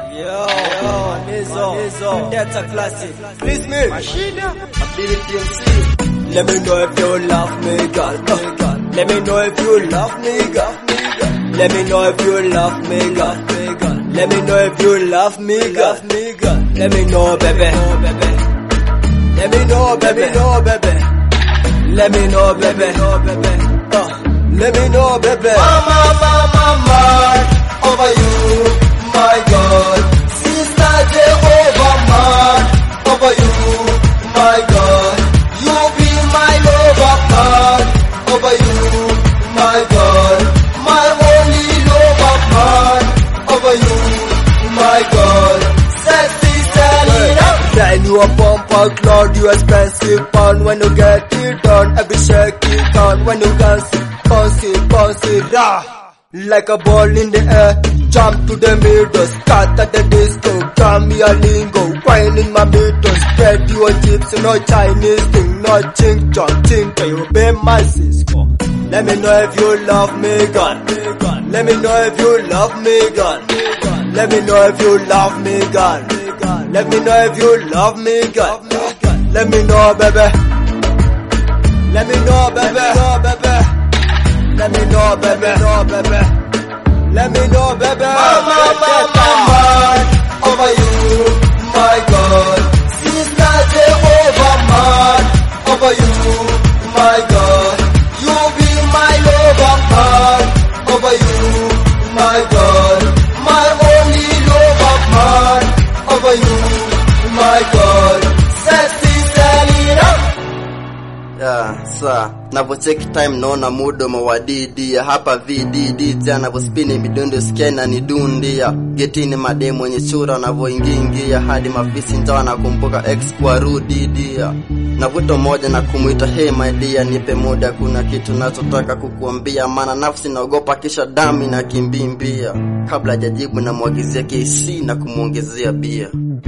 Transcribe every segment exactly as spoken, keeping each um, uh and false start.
Yo, yo, Nizo, Nizo, that's a classic. Please me, Machina, Ability M C. Let me know if you love me, girl. Uh, let me know if you love me, girl. Let me know if you love me, girl. Let me know if you love me, girl. Let me know, baby. Let me know, baby. Let me know, baby. Uh, let me know, baby. Mama, mama, mama, over you, my God. Sister Jehovah, man, over you, my God. You be my lover, man, over you, my God. My only lover, man, over you, my God. Sexy Selena. Then you a pump out loud, you expensive pound. When you get it done, every shake it down. When you dance it, bounce it, bounce it, rah. Like a ball in the air, jump to the middle, start at the disco, grab me a lingo, wine in my middle, spread your chips, no Chinese thing, no ching chong ching, can you be my Cisco? Let me know if you love me, God. Let me know if you love me, God. Let me know if you love me, God. Let me know if you love me, God. Let me know, baby. Let me know, baby. Let me know, baby. Let me know, baby. Mama, mama, man, over you, my God. Sister Jehovah, man, over you, my God. You be my lover, man, over you, my God. My only lover, man, over you, my God. Sexy Selena. Yeah, saa navocheki time naona muda umewadidia hapa V D D tena navospini midundo skena ni dundia getini mademo yenye chura navoingingia hadi mafisi ntawa nakumbuka ex kwa rudidia navuto moja na kumuita hey my dear nipe muda kuna kitu nachotaka kukuambia maana nafsi naogopa kisha dami na kimbimbia kabla hajajibu na muagizia K C na kumuongezea bia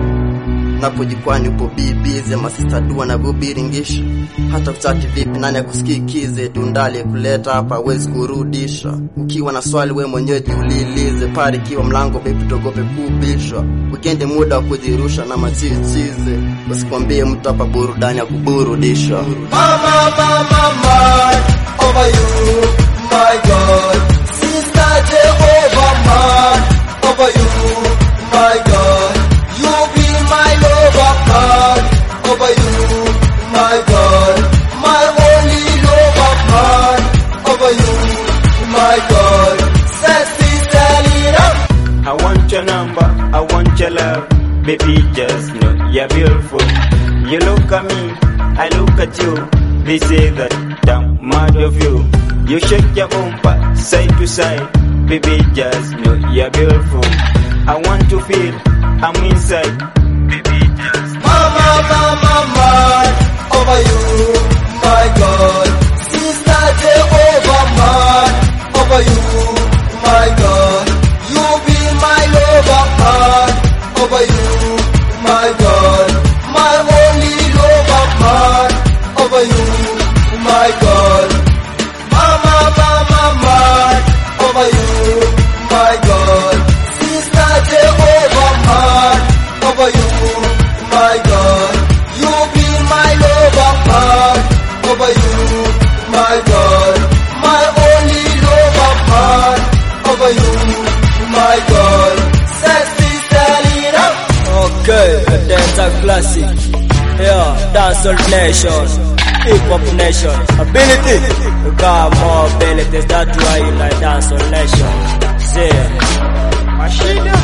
napo jikwani upo bibize masista dua na bubiringisha hata utaki vipi nani akusikikize tundali kuleta hapa wezi kurudisha ukiwa na swali we mwenyewe jiulilize pari kiwa mlango bepi togope kubishwa weekend muda wa kujirusha na machichize usikwambie mtu hapa burudani ya kuburudisha. Mama, mama, man, over you, my God. Sister Jehovah, man, over you, my God. You be my lover, man, over you, my God. My only lover, man, over you, my God. Sexy Selena. I want your number, I want your love. Baby, just know you're beautiful. You look at me, I look at you. They say that I'm mad of you. You shake your bumper side to side. Baby, just know you're beautiful. I want to feel I'm inside. Baby, just Mama, mama, man, over you, my God. Sister Jehovah, man, over you, my God. You be my lover, man, over you, my God. My only lover, man, over you, my God. Mama, mama, man, over you, my God. Sister Jehovah, man, over you, my God. You be my lover, man, over you, my God. My only lover, man, over you, my God. Sexy Selena. Okay, that's a classic. Yeah, dancehall nation, hip hop nation, ability. You got more abilities, that's why you like dancehall nation. See, Machina.